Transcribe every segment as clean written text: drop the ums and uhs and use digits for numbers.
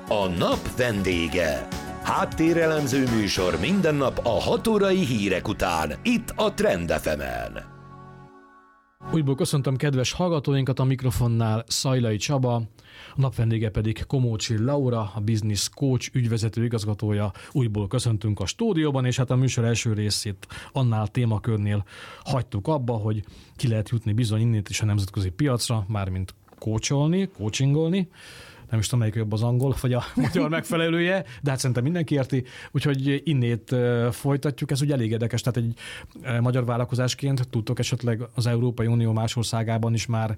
A nap vendége. Háttérelemző műsor minden nap a 6 órai hírek után, itt a Trend FM-en. Újból köszöntöm kedves hallgatóinkat, a mikrofonnál Szajlai Csaba, a nap vendége pedig Komócsi Laura, a Business Coach ügyvezető igazgatója. Újból köszöntünk a stúdióban, és hát a műsor első részét annál témakörnél hagytuk abba, hogy ki lehet jutni bizony innét is a nemzetközi piacra, mármint coachingolni. Nem is tudom, melyik jobb az angol, vagy a magyar megfelelője, de hát szerintem mindenki érti. Úgyhogy innét folytatjuk. Ez ugye elég érdekes, tehát egy magyar vállalkozásként tudtok esetleg az Európai Unió más országában is már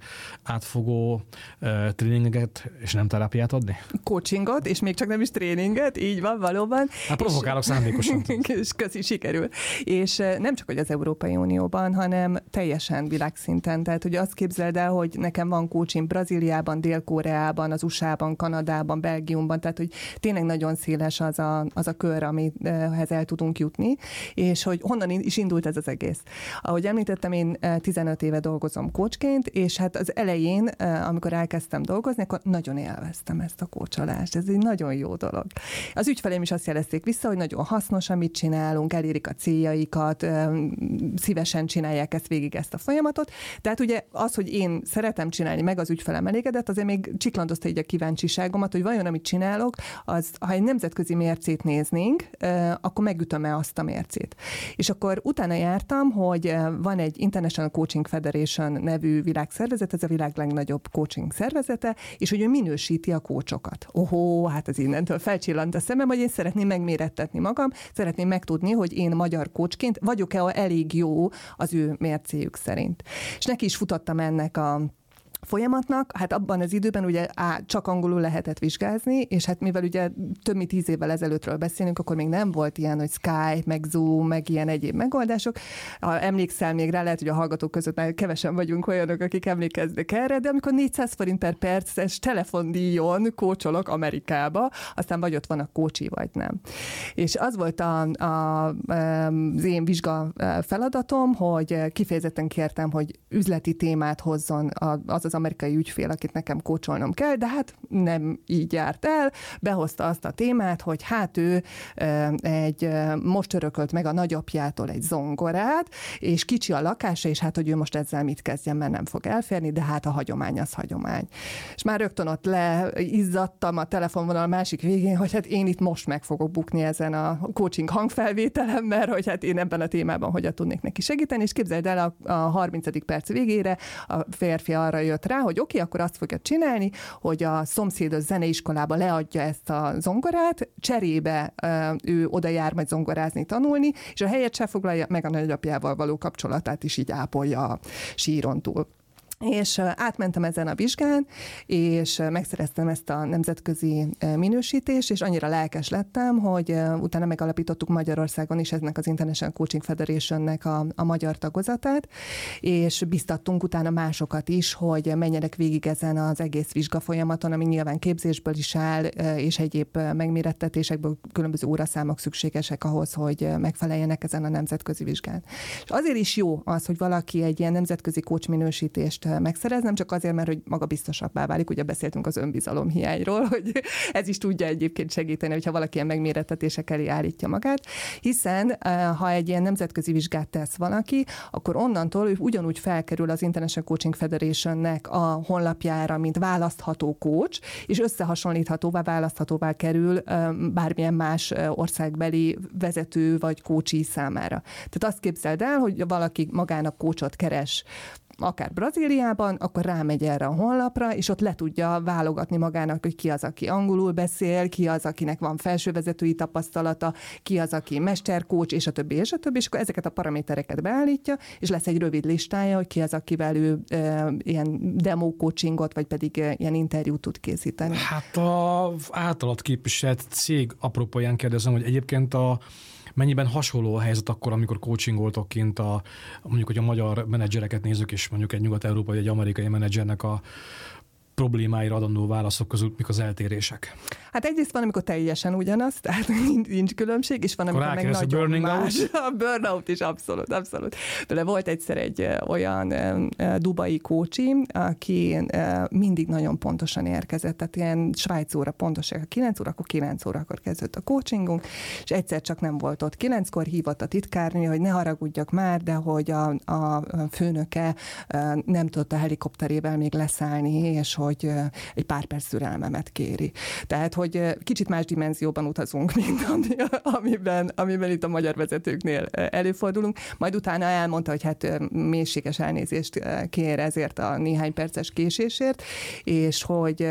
átfogó tréninget és nem terápiát adni? Coachingot, és még csak nem is tréninget, így van, valóban. Hát provokálok szándékosan. És köszi, sikerül. És nem csak, hogy az Európai Unióban, hanem teljesen világszinten. Tehát, hogy azt képzeld el, hogy nekem van coaching Brazíliában, Dél-Koreában, az USA-ban, Kanadában, Belgiumban, tehát hogy tényleg nagyon széles az a kör, amihez el tudunk jutni, és hogy honnan is indult ez az egész. Ahogy említettem, én 15 éve dolgozom coachként, és hát az elején, amikor elkezdtem dolgozni, akkor nagyon élveztem ezt a coacholást. Ez egy nagyon jó dolog. Az ügyfeleim is azt jelezték vissza, hogy nagyon hasznos, amit csinálunk, elérik a céljaikat, szívesen csinálják ezt a folyamatot. Tehát ugye az, hogy én szeretem csinálni, meg az ügyfelem elégedett, azért még csiklandozta így a kíváncsiságomat, hogy vajon amit csinálok, az, ha egy nemzetközi mércét néznénk, akkor megütöm-e azt a mércét. És akkor utána jártam, hogy van egy International Coaching Federation nevű világszervezet, ez a világ legnagyobb coaching szervezete, és hogy ő minősíti a coachokat. Hát az innentől felcsillant a szemem, hogy én szeretném megmérettetni magam, szeretném megtudni, hogy én magyar coachként vagyok-e elég jó az ő mércéjük szerint. És neki is futottam ennek a folyamatnak, hát abban az időben ugye csak angolul lehetett vizsgázni, és hát mivel ugye több mint 10 évvel ezelőttről beszélünk, akkor még nem volt ilyen, hogy Skype, meg Zoom, meg ilyen egyéb megoldások. Ha emlékszel még rá, lehet, hogy a hallgatók között már kevesen vagyunk olyanok, akik emlékeznek erre, de amikor 400 forint per perces telefondíjon kócsolok Amerikába, aztán vagy ott van a kócsi, vagy nem. És az volt az én vizsga feladatom, hogy kifejezetten kértem, hogy üzleti témát hozzon az amerikai ügyfél, akit nekem kócsolnom kell, de hát nem így járt el. Behozta azt a témát, hogy hát ő most örökölt meg a nagyapjától egy zongorát, és kicsi a lakása, és hát, hogy ő most ezzel mit kezdjen, mert nem fog elférni, de hát a hagyomány az hagyomány. És már rögtön ott leizzadtam a telefonvonal másik végén, hogy hát én itt most meg fogok bukni ezen a coaching hangfelvételem, mert hogy hát én ebben a témában hogyan tudnék neki segíteni, és képzeld el, a 30. perc végére a férfi arra jött rá, hogy oké, akkor azt fogja csinálni, hogy a szomszédos zeneiskolába leadja ezt a zongorát, cserébe ő oda jár majd zongorázni, tanulni, és a helyet se foglalja, meg a nagyapjával való kapcsolatát is így ápolja a síron túl. És átmentem ezen a vizsgán, és megszereztem ezt a nemzetközi minősítést, és annyira lelkes lettem, hogy utána megalapítottuk Magyarországon is ennek az International Coaching Federationnek a magyar tagozatát, és biztattunk utána másokat is, hogy menjenek végig ezen az egész vizsga folyamaton, ami nyilván képzésből is áll, és egyéb megmérettetésekből különböző óraszámok szükségesek ahhoz, hogy megfeleljenek ezen a nemzetközi vizsgán. És azért is jó az, hogy valaki egy ilyen nemzetközi coach minősítést megszerez, nem csak azért, mert hogy magabiztosabbá válik, ugye beszéltünk az önbizalom hiányról, hogy ez is tudja egyébként segíteni, hogyha valaki ilyen megmérettetések elé állítja magát, hiszen ha egy ilyen nemzetközi vizsgát tesz valaki, akkor onnantól ő ugyanúgy felkerül az International Coaching Federationnek a honlapjára, mint választható coach, és összehasonlíthatóvá, választhatóvá kerül bármilyen más országbeli vezető vagy coachi számára. Tehát azt képzeld el, hogy valaki magának coachot keres, akár Brazíliában, akkor rámegy erre a honlapra, és ott le tudja válogatni magának, hogy ki az, aki angolul beszél, ki az, akinek van felsővezetői tapasztalata, ki az, aki mesterkócs, és a többi, és akkor ezeket a paramétereket beállítja, és lesz egy rövid listája, hogy ki az, akivel ő ilyen demo coachingot, vagy pedig ilyen interjút tud készíteni. Hát az általad képviselt cég apropóján kérdezem, hogy egyébként mennyiben hasonló a helyzet akkor, amikor coachingoltok kint mondjuk, hogy a magyar menedzsereket nézzük, és mondjuk egy nyugat-európai, egy amerikai menedzsernek a problémáira adandó válaszok között mik az eltérések? Hát egyrészt van, amikor teljesen ugyanaz, tehát nincs különbség, és van, amikor meg nagyon más. A burnout is abszolút. De volt egyszer egy olyan dubai kócsi, aki mindig nagyon pontosan érkezett, tehát ilyen Svájc óra pontosan, 9 óra, akkor 9 órakor kezdődött a coachingunk, és egyszer csak nem volt ott. 9-kor hívott a titkárnő, hogy ne haragudjak már, de hogy a főnöke nem tudott a helikopterével még leszállni, és hogy egy pár perc türelmemet kéri. Tehát, hogy kicsit más dimenzióban utazunk, mint amiben itt a magyar vezetőknél előfordulunk. Majd utána elmondta, hogy hát mélységes elnézést kér ezért a néhány perces késésért, és hogy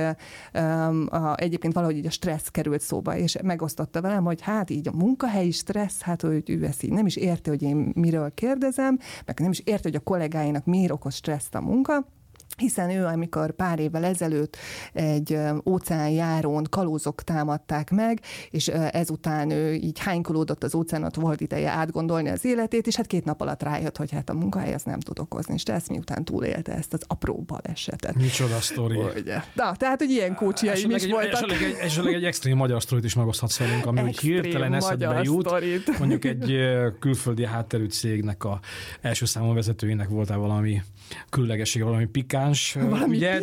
egyébként valahogy így a stressz került szóba, és megosztotta velem, hogy hát így a munkahelyi stressz, hát hogy ő ezt így nem is érte, hogy én miről kérdezem, meg nem is érte, hogy a kollégáinak miért okoz stresszt a munka, hiszen ő, amikor pár évvel ezelőtt egy óceánjárón kalózok támadták meg, és ezután ő így hánykolódott az óceánot, volt ideje átgondolni az életét, és hát 2 nap alatt rájött, hogy hát a munkahely az nem tud okozni, és ezt miután túlélte ezt az apró balesetet. Micsoda sztori. Na, tehát, hogy ilyen kócsiaim is voltak. Esetleg egy extrém magyar sztorit is megoszthatsz velünk, ami úgy hirtelen eszedbe jut. Mondjuk egy külföldi hátterű cégnek a első számú vezetőjének voltál valami különlegessége, valami pikáns, ugye,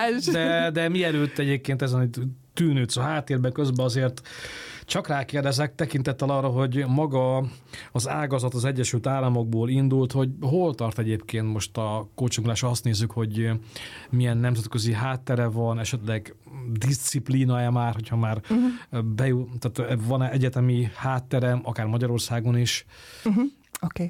de mielőtt egyébként ezen tűnődsz a háttérben, közben azért csak rákérdezek tekintettel arra, hogy maga az ágazat az Egyesült Államokból indult, hogy hol tart egyébként most a coachingolás, azt nézzük, hogy milyen nemzetközi háttere van, esetleg diszciplína-e már, hogyha már tehát van-e egyetemi háttere, akár Magyarországon is. Oké.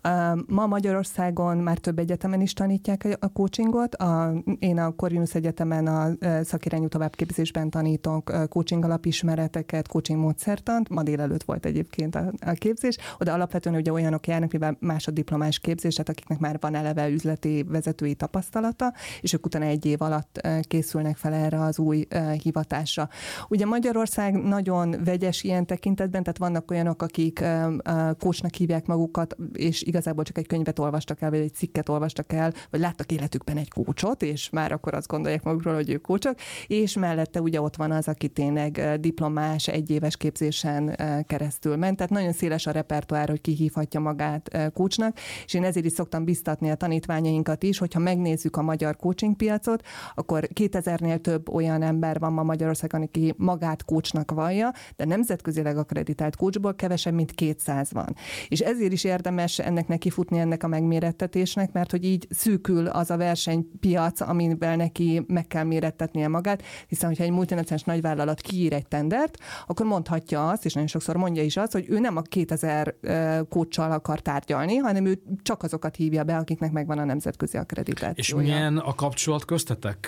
Ma Magyarországon már több egyetemen is tanítják a coachingot. Én a Corvinus Egyetemen a szakirányú továbbképzésben tanítok coaching alapismereteket, coaching módszertant. Ma délelőtt volt egyébként a képzés. Oda alapvetően ugye olyanok járnak, mivel másoddiplomás képzés, tehát akiknek már van eleve üzleti vezetői tapasztalata, és ők utána 1 év alatt készülnek fel erre az új hivatásra. Ugye Magyarország nagyon vegyes ilyen tekintetben, tehát vannak olyanok, akik coachnak hívják magukat, és igazából csak egy könyvet olvastak el, vagy egy cikket olvastak el, vagy láttak életükben egy coachot, és már akkor azt gondolják magukról, hogy ők coachok, és mellette ugye ott van az, aki tényleg diplomás, 1 éves képzésen keresztül ment, tehát nagyon széles a repertoár, hogy ki hívhatja magát coachnak, és én ezért is szoktam biztatni a tanítványainkat is, hogyha megnézzük a magyar coaching piacot, akkor 2000-nél több olyan ember van ma Magyarországon, aki magát coachnak vallja, de nemzetközileg akkreditált coachból kevesebb, mint 200 van. És ezért is érdemes ennek nekifutni, ennek a megmérettetésnek, mert hogy így szűkül az a versenypiac, amivel neki meg kell mérettetnie magát, hiszen hogyha egy multinacionális nagyvállalat kiír egy tendert, akkor mondhatja azt, és nagyon sokszor mondja is azt, hogy ő nem a 2000 coachsal akar tárgyalni, hanem ő csak azokat hívja be, akiknek megvan a nemzetközi akkreditációja. És milyen a kapcsolat köztetek?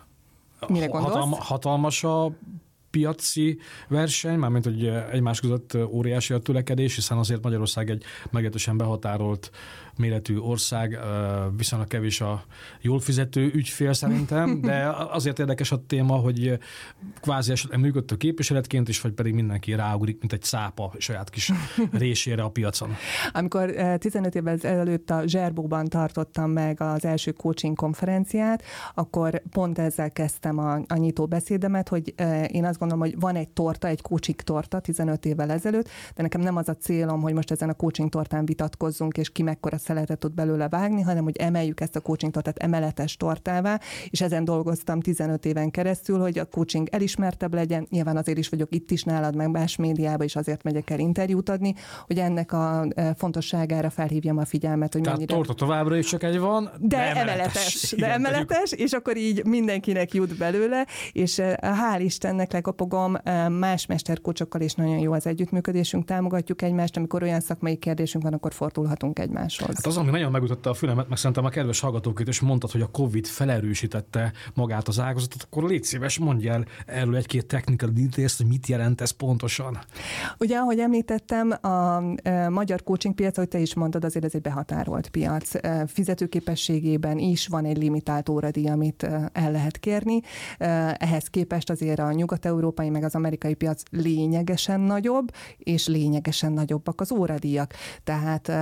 Mire gondolsz? Hatalmas a piaci verseny, mármint hogy egymás között óriási a tülekedés, hiszen azért Magyarország egy meglehetősen behatárolt méretű ország, viszonylag kevés a jól fizető ügyfél szerintem, de azért érdekes a téma, hogy kvázi esetleg működő képviseletként is, vagy pedig mindenki ráugrik, mint egy szápa saját kis résére a piacon. Amikor 15 évvel ezelőtt a Zserbóban tartottam meg az első coaching konferenciát, akkor pont ezzel kezdtem a nyitó beszédemet, hogy én azt gondolom, hogy van egy torta, egy coaching torta 15 évvel ezelőtt, de nekem nem az a célom, hogy most ezen a coaching tortán vitatkozzunk, és ki mekkora szeletet tud belőle vágni, hanem hogy emeljük ezt a coaching tortát emeletes tortává, és ezen dolgoztam 15 éven keresztül, hogy a coaching elismertebb legyen. Nyilván azért is vagyok itt is nálad, meg más médiába, és azért megyek el interjút adni, hogy ennek a fontosságára felhívjam a figyelmet, hogy mennyire... Tehát torta továbbra is csak egy van, de emeletes. De emeletes, és akkor így mindenkinek jut belőle, és hál' Istennek lekapogom, más mesterkócsokkal is nagyon jó az együttműködésünk, támogatjuk egymást, amikor olyan szakmai kérdésünk van, akkor fordulhatunk egymáshoz. Hát az, ami nagyon megütötte a fülemet, meg szerintem a kedves hallgatókét, és mondtad, hogy a Covid felerősítette magát az ágazatot, akkor légy szíves, mondj el erről egy-két technical details, hogy mit jelent ez pontosan. Ugye, ahogy említettem, a magyar coaching piac, ahogy te is mondtad, azért ez egy behatárolt piac. Fizetőképességében is van egy limitált óradíj, amit el lehet kérni. Ehhez képest azért a európai meg az amerikai piac lényegesen nagyobb, és lényegesen nagyobbak az óradíjak. Tehát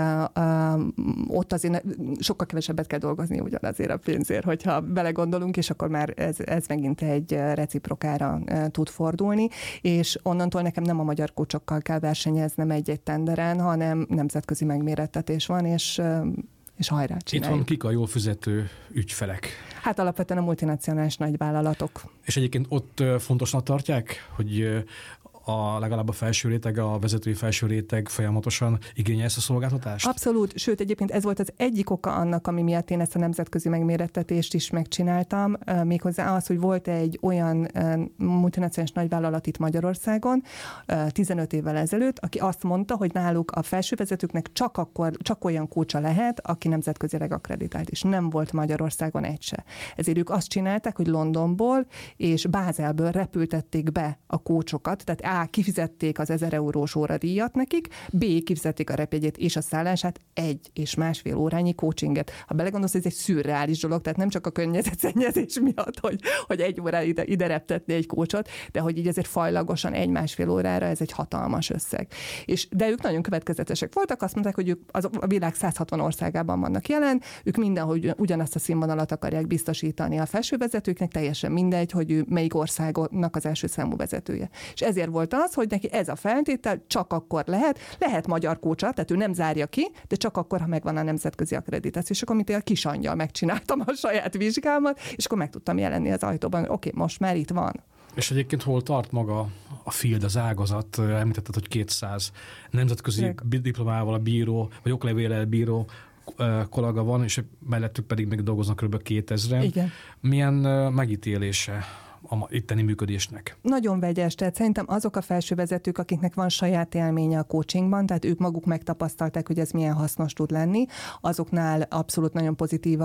ott azért sokkal kevesebbet kell dolgozni ugyanazért a pénzért, hogyha belegondolunk, és akkor már ez megint egy reciprokára tud fordulni, és onnantól nekem nem a magyar kócsokkal kell versenyeznem egy-egy tenderen, hanem nemzetközi megmérettetés van, és hajrá csináljuk. Itt van kik a jól fizető ügyfelek? Hát alapvetően a multinacionális nagyvállalatok. És egyébként ott fontosnak tartják, hogy legalább a felső réteg, a vezetői felső réteg folyamatosan igényel ezt a szolgáltatást? Abszolút, sőt egyébként ez volt az egyik oka annak, ami miatt én ezt a nemzetközi megmérettetést is megcsináltam, méghozzá az, hogy volt egy olyan multinacionális nagyvállalat itt Magyarországon 15 évvel ezelőtt, aki azt mondta, hogy náluk a felsővezetőknek csak olyan kócsa lehet, aki nemzetközileg akkreditált, és nem volt Magyarországon egy se. Ezért ők azt csinálták, hogy Londonból és Bázelből repültették be a kócsokat, tehát A. kifizették az 1000 eurós óradíjat nekik, B. kifizették a repjegyét és a szállását 1,5 órányi coachinget. Ha belegondolsz, ez egy szürreális dolog, tehát nem csak a környezetszennyezés miatt, hogy 1 órára ide reptetni egy coachot, de hogy így azért fajlagosan 1,5 órára ez egy hatalmas összeg. De ők nagyon következetesek voltak, azt mondták, hogy ők a világ 160 országában vannak jelen, ők mindenhogy ugyanazt a színvonalat akarják biztosítani a felsővezetőknek, teljesen mindegy, hogy ő melyik országnak az első számú vezetője. És ezért volt az, hogy neki ez a feltétel, csak akkor lehet magyar kócsa, tehát ő nem zárja ki, de csak akkor, ha megvan a nemzetközi akkreditáció. És akkor, mint a kisangyal megcsináltam a saját vizsgámat, és akkor meg tudtam jelenni az ajtóban, hogy oké, most már itt van. És egyébként hol tart maga a field, az ágazat? Említetted, hogy 200 nemzetközi diplomával a bíró, vagy oklevéllel bíró kollega van, és mellettük pedig még dolgoznak kb. 2000-en. Igen. Milyen megítélése a itteni működésnek? Nagyon vegyes, tehát szerintem azok a felsővezetők, akiknek van saját élménye a coachingban, tehát ők maguk megtapasztalták, hogy ez milyen hasznos tud lenni, azoknál abszolút nagyon pozitív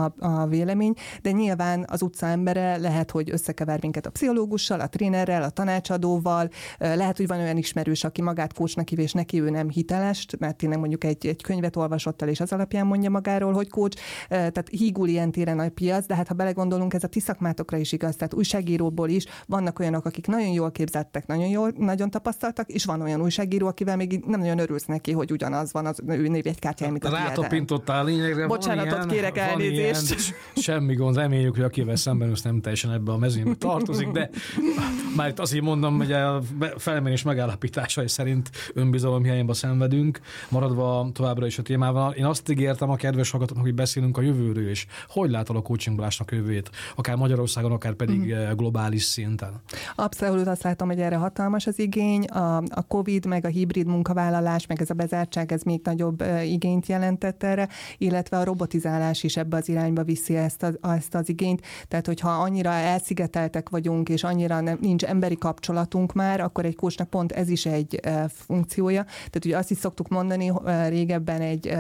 a vélemény, de nyilván az utca embere lehet, hogy összekever minket a pszichológussal, a trénerrel, a tanácsadóval, lehet, hogy van olyan ismerős, aki magát coachnak hív, és neki ő nem hiteles, mert tényleg mondjuk egy könyvet olvasott el, és az alapján mondja magáról, hogy coach, tehát hígul ilyen téren a piac, de hát ha belegondolunk, ez a ti szakmátokra is igaz, tehát újságíróból is vannak olyanok, akik nagyon jól képzettek, nagyon tapasztaltak, és van olyan újságíró, akivel még nem nagyon örülsz neki, hogy ugyanaz van az ő névjegykártyája, mint a tiéden. Rátapintottál lényegre. Bocsánatot kérek, elnézést. Ilyen, semmi gond, reméljük, hogy akivel szemben ősz nem teljesen ebbe a mezőnybe tartozik, de már itt azért mondom, hogy a felmérés megállapításai szerint önbizalom hiányba szenvedünk, maradva továbbra is a témával. Én azt ígértem a kedves hallgatóknak, hogy beszélünk a jövőről is. Hogy látod a coachingolásnak jövőjét? Akár Magyarországon, akár pedig globális szinten. Abszolút azt látom, hogy erre hatalmas az igény. A Covid, meg a hibrid munkavállalás, meg ez a bezártság, ez még nagyobb igényt jelentett erre, illetve a robotizálás is ebbe az irányba viszi ezt az igényt. Tehát, hogyha annyira elszigeteltek vagyunk, és annyira nincs emberi kapcsolatunk már, akkor egy coachnak pont ez is egy funkciója. Tehát ugye azt is szoktuk mondani, régebben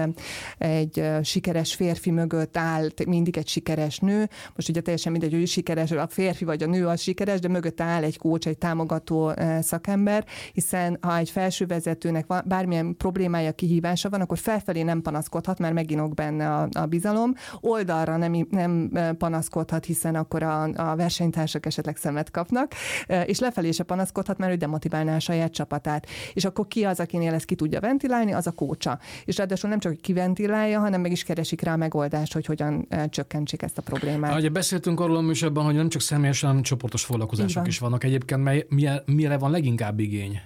egy sikeres férfi mögött állt mindig egy sikeres nő. Most ugye teljesen mindegy, hogy sikeres a férfi vagy a nő az sikeres, de mögött áll egy coach, egy támogató szakember, hiszen ha egy felsővezetőnek bármilyen problémája, kihívása van, akkor felfelé nem panaszkodhat, mert meginok benne a bizalom. Oldalra nem panaszkodhat, hiszen akkor a versenytársak esetleg szemet kapnak, és lefelé se panaszkodhat, mert ő demotiválná a saját csapatát. És akkor ki az, akinél ezt ki tudja ventilálni, az a coacha. És ráadásul nem csak, hogy kiventilálja, hanem meg is keresik rá a megoldást, hogy hogyan csökkentsék ezt a problémát. Ugye beszéltünk arról a műsorban, hogy nem csak személyes, hanem csoportos foglalkozások is vannak. Egyébként mire van leginkább igény?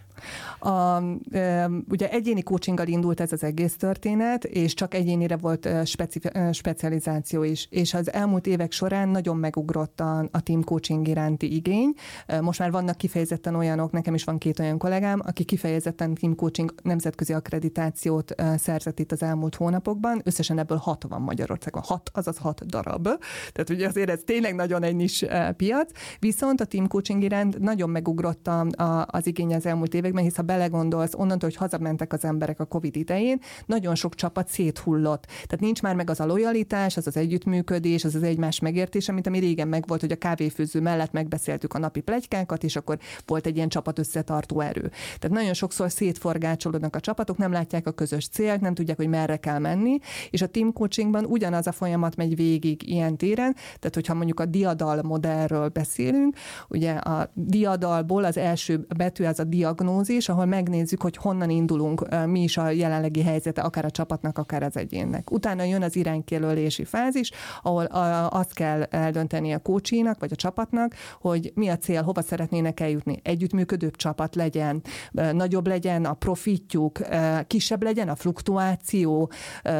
Ugye egyéni coachinggal indult ez az egész történet, és csak egyénire volt specializáció is. És az elmúlt évek során nagyon megugrott a team coaching iránti igény. Most már vannak kifejezetten olyanok, nekem is van 2 olyan kollégám, aki kifejezetten team coaching nemzetközi akkreditációt szerzett itt az elmúlt hónapokban. Összesen ebből 6 van Magyarországon. 6, azaz 6 darab. Tehát ugye azért ez tényleg nagyon egy nis piac. Viszont a team coaching iránt nagyon megugrott az igény az elmúlt években, szövegben, hisz ha belegondolsz, onnantól, hogy hazamentek az emberek a Covid idején, nagyon sok csapat széthullott. Tehát nincs már meg az a lojalitás, az az együttműködés, az az egymás megértés, amit ami régen megvolt, hogy a kávéfőző mellett megbeszéltük a napi pletykákat, és akkor volt egy ilyen csapat összetartó erő. Tehát nagyon sokszor szétforgácsolódnak a csapatok, nem látják a közös célt, nem tudják, hogy merre kell menni, és a team coachingban ugyanaz a folyamat megy végig ilyen téren, tehát hogyha mondjuk a diadal modellről beszélünk, ugye a diadalból az első betű az a diagnózis, ahol megnézzük, hogy honnan indulunk, mi is a jelenlegi helyzete, akár a csapatnak, akár az egyénnek. Utána jön az iránykijelölési fázis, ahol azt kell eldönteni a coachnak, vagy a csapatnak, hogy mi a cél, hova szeretnének eljutni. Együttműködőbb csapat legyen, nagyobb legyen a profitjuk, kisebb legyen a fluktuáció,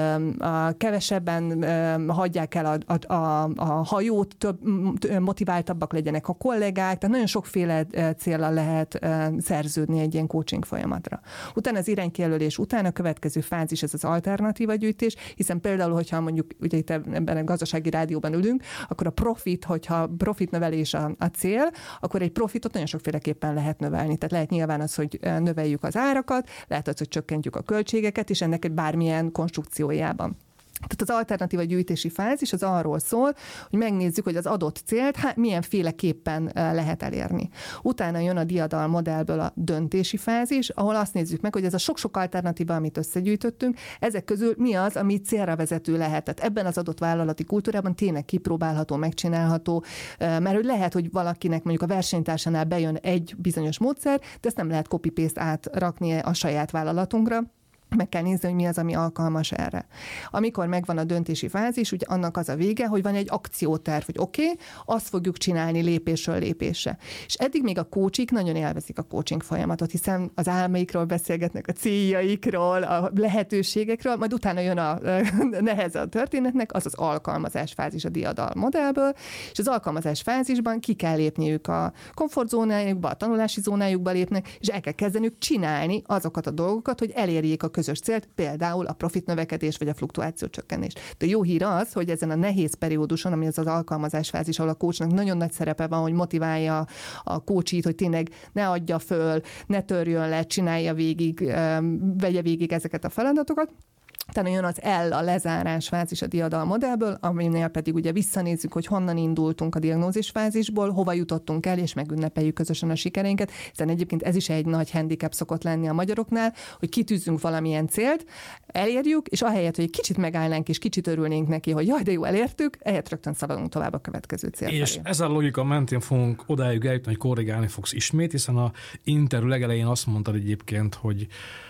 kevesebben hagyják el a hajót, több motiváltabbak legyenek a kollégák, tehát nagyon sokféle céllal lehet szerződni egy ilyen coaching folyamatra. Utána az iránykijelölés után a következő fázis ez az alternatíva gyűjtés, hiszen például, hogyha mondjuk ugye itt ebben a gazdasági rádióban ülünk, akkor a profit, hogyha profit növelés a cél, akkor egy profitot nagyon sokféleképpen lehet növelni. Tehát lehet nyilván az, hogy növeljük az árakat, lehet az, hogy csökkentjük a költségeket, és ennek egy bármilyen konstrukciójában. Tehát az alternatíva gyűjtési fázis az arról szól, hogy megnézzük, hogy az adott célt milyenféleképpen lehet elérni. Utána jön a diadal modellből a döntési fázis, ahol azt nézzük meg, hogy ez a sok-sok alternatíva, amit összegyűjtöttünk, ezek közül mi az, ami célra vezető lehet. Tehát ebben az adott vállalati kultúrában tényleg kipróbálható, megcsinálható, mert hogy lehet, hogy valakinek mondjuk a versenytársánál bejön egy bizonyos módszer, de ezt nem lehet copy-paste átrakni a saját vállalatunkra. Meg kell nézni, hogy mi az, ami alkalmas erre. Amikor megvan a döntési fázis, ugye annak az a vége, hogy van egy akcióterv, hogy oké, azt fogjuk csinálni lépésről lépésre. És eddig még a coachik nagyon élvezik a coaching folyamatot, hiszen az álmaikról beszélgetnek, a céljaikról, a lehetőségekről, majd utána jön a neheze a történetnek, az az alkalmazás fázis a diadal modellből, és az alkalmazás fázisban ki kell lépniük a komfortzónájukba, a tanulási zónájukba lépnek, és el kell kezdeniük csinálni azokat a dolgokat, hogy elérjék a közös célt, például a profit növekedés vagy a fluktuáció csökkenés. De jó hír az, hogy ezen a nehéz perióduson, ami az alkalmazás fázis, ahol a coachnak nagyon nagy szerepe van, hogy motiválja a coachit, hogy tényleg ne adja föl, ne törjön le, csinálja végig, vegye végig ezeket a feladatokat. Utána jön az L, a lezárás fázis a diadal modellből, aminél pedig ugye visszanézzük, hogy honnan indultunk a diagnózis fázisból, hova jutottunk el, és megünnepeljük közösen a sikereinket, hiszen egyébként ez is egy nagy handicap szokott lenni a magyaroknál, hogy kitűzünk valamilyen célt, elérjük, és ahelyett, hogy egy kicsit megállnánk, és kicsit örülnénk neki, hogy jaj, de jó, elértük, ehelyett rögtön szaladunk tovább a következő cél felé. És ezzel a logika mentén fogunk odáig eljutni, hogy korrigálni fogsz ismét, hiszen a interjú legelején azt mondtad egyébként, hogy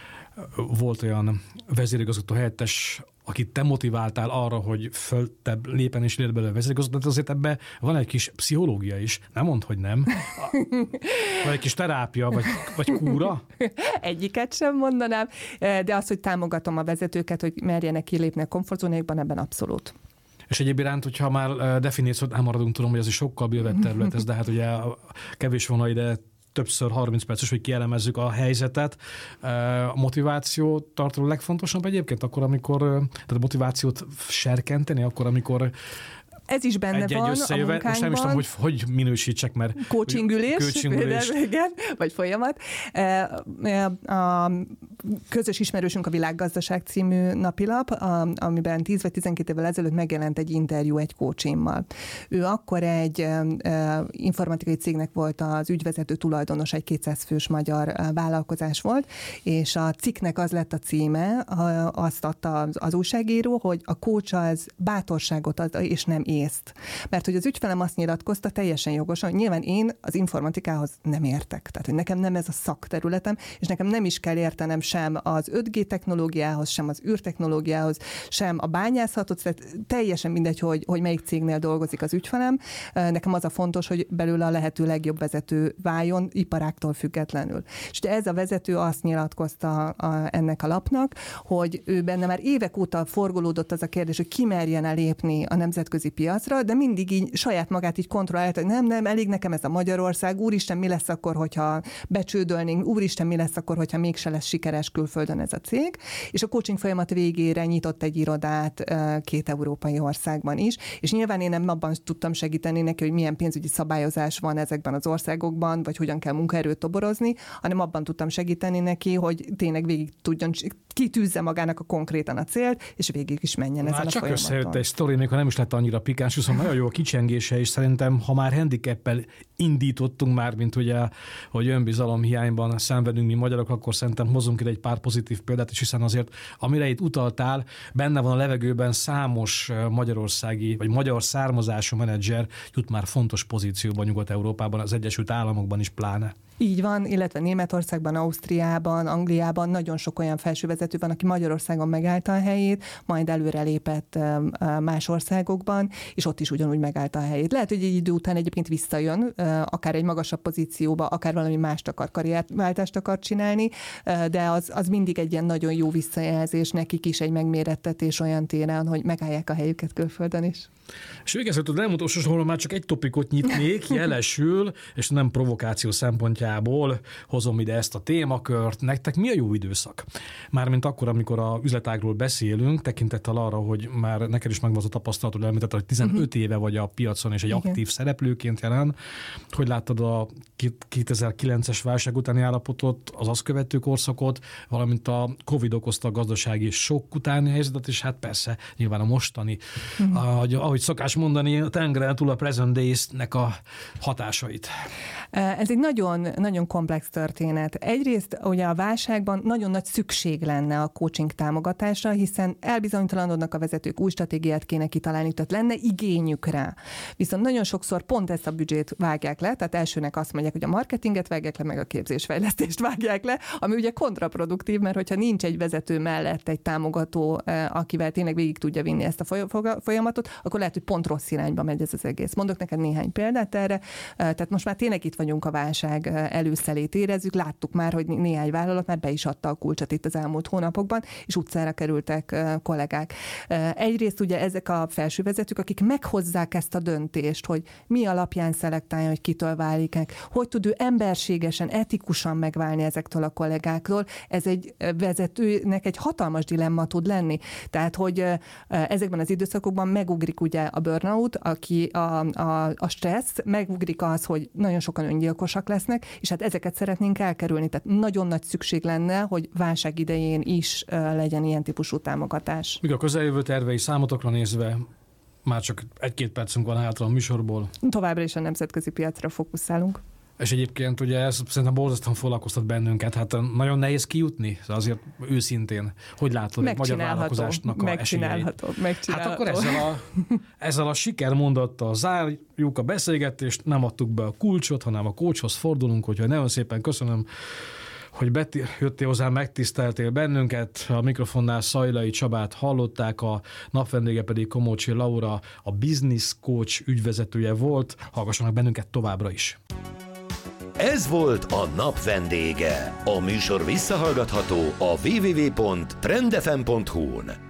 volt olyan vezérigazgató helyettes, akit te motiváltál arra, hogy földebb lépen és létbe belőle vezérigazgató, de azért ebben van egy kis pszichológia is. Nem mondd, hogy nem. Vagy egy kis terápia, vagy kúra? Egyiket sem mondanám, de az, hogy támogatom a vezetőket, hogy merjenek kilépni a komfortzónájukban, ebben abszolút. És egyéb iránt, hogyha már definíciót elmaradunk, tudom, hogy ez egy sokkal bővebb terület, ez, de hát ugye kevés volna ide többször 30 perces, hogy kielemezzük a helyzetet. A motiváció tartó legfontosabb egyébként akkor, amikor, tehát a motivációt serkenteni, akkor, amikor ez is benne van a munkánkban. Most nem is tudom, hogy minősítsek, mert coachingülés, igen, vagy folyamat. A közös ismerősünk a Világgazdaság című napilap, amiben 10 vagy 12 évvel ezelőtt megjelent egy interjú egy coachimmal. Ő akkor egy informatikai cégnek volt az ügyvezető tulajdonos, egy 200 fős magyar vállalkozás volt, és a cikknek az lett a címe, azt adta az újságíró, hogy a coach az bátorságot ad, és nem észt. Mert hogy az ügyfelem azt nyilatkozta teljesen jogosan, hogy nyilván én az informatikához nem értek. Tehát, hogy nekem nem ez a szakterületem, és nekem nem is kell értenem sem az 5G technológiához, sem az űrtechnológiához, sem a bányászathoz, tehát teljesen mindegy, hogy melyik cégnél dolgozik az ügyfelem. Nekem az a fontos, hogy belőle a lehető legjobb vezető váljon, iparáktól függetlenül. És ez a vezető azt nyilatkozta ennek a lapnak, hogy ő benne már évek óta forgolódott az a kérdés, hogy ki merjen elépni a nemzetközi piacra, de mindig így saját magát így kontrollálta, hogy nem, elég nekem ez a Magyarország, úristen, mi lesz akkor, hogyha becsődölnénk, úristen, mi lesz akkor, hogyha mégse lesz sikere éves külföldön ez a cég, és a coaching folyamat végére nyitott egy irodát 2 európai országban is, és nyilván én nem abban tudtam segíteni neki, hogy milyen pénzügyi szabályozás van ezekben az országokban, vagy hogyan kell munkaerőt toborozni, hanem abban tudtam segíteni neki, hogy tényleg végig tudjon, kitűzze magának konkrétan a célt, és végig is menjen ezen a folyamaton. Csak összejött egy sztori, még ha nem is lett annyira pikáns, viszont nagyon jó a kicsengése, és szerintem, ha már handicappel indítottunk már, mint ugye, hogy önbizalom hiányban szenvedünk mi magyarok, akkor szerintem hozunk ide egy pár pozitív példát, és hiszen azért, amire itt utaltál, benne van a levegőben számos magyarországi, vagy magyar származású menedzser jut már fontos pozícióban Nyugat-Európában, az Egyesült Államokban is pláne. Így van, illetve Németországban, Ausztriában, Angliában nagyon sok olyan felsővezető van, aki Magyarországon megállta a helyét, majd előrelépett más országokban, és ott is ugyanúgy megállta a helyét. Lehet, hogy egy idő után egyébként visszajön, akár egy magasabb pozícióba, akár valami mást akar, karrierváltást akar csinálni, de az mindig egy ilyen nagyon jó visszajelzés, nekik is egy megmérettetés olyan téren, hogy megállják a helyüket külföldön is. És végezetül, de nem utolsó sorban már csak egy topikot nyitnék, jelesül, és nem provokáció szempontjából hozom ide ezt a témakört. Nektek mi a jó időszak? Mármint akkor, amikor a üzletágról beszélünk, tekintettel arra, hogy már neked is megvan az a tapasztalatod, említetted, hogy 15 éve vagy a piacon, és egy aktív szereplőként jelen. Hogy láttad a 2009-es válság utáni állapotot, az azt követő korszakot, valamint a Covid okozta a gazdasági sok utáni helyzetet, és hát persze nyilván a mostani, ahogy szokás mondani, a tengeren túl a present days-nek a hatásait. Ez egy nagyon, nagyon komplex történet. Egyrészt ugye a válságban nagyon nagy szükség lenne a coaching támogatásra, hiszen elbizonytalanodnak a vezetők, új stratégiát kéne kitalálni, tehát lenne igényük rá. Viszont nagyon sokszor pont ezt a büdzsét vágják le, tehát elsőnek azt mondják, hogy a marketinget vágják le, meg a képzésfejlesztést vágják le, ami ugye kontraproduktív, mert hogyha nincs egy vezető mellett egy támogató, akivel tényleg végig tudja vinni ezt a folyamatot, akkor lehet, hogy pont rossz irányba megy ez az egész. Mondok neked néhány példát erre, tehát most már tényleg itt vagyunk a válság előszelét érezzük, láttuk már, hogy néhány vállalat már be is adta a kulcsot itt az elmúlt hónapokban, és utcára kerültek kollégák. Egyrészt ugye ezek a felsővezetők, akik meghozzák ezt a döntést, hogy mi alapján szelektálja, hogy kitől válik, hogy tud ő emberségesen, etikusan megválni ezektől a kollégáktól, ez egy vezetőnek egy hatalmas dilemma tud lenni. Tehát, hogy ezekben az időszakokban megugrik ugye a burnout, aki a stressz, megugrik az, hogy nagyon sokan öngyilkosak lesznek, és hát ezeket szeretnénk elkerülni. Tehát nagyon nagy szükség lenne, hogy válság idején is legyen ilyen típusú támogatás. Míg a közeljövő tervei számotokra nézve, már csak 1-2 percünk van hátra a műsorból. Továbbra is a nemzetközi piacra fókuszálunk. És egyébként ugye ez szerintem borzasztóan foglalkoztat bennünket, hát nagyon nehéz kijutni, azért őszintén. Hogy látod egy magyar vállalkozásnak a esélyeit? Megcsinálható. Hát akkor ezzel a sikermondattal zárjuk a beszélgetést, nem adtuk be a kulcsot, hanem a coachhoz fordulunk, úgyhogy nagyon szépen köszönöm, hogy jöttél hozzá, megtiszteltél bennünket. A mikrofonnál Szajlai Csabát hallották, a napvendége pedig Komócsi Laura, a Business Coach ügyvezetője volt. Hallgassanak bennünket továbbra is. Ez volt a nap vendége. A műsor visszahallgatható a www.trendfm.hu-n.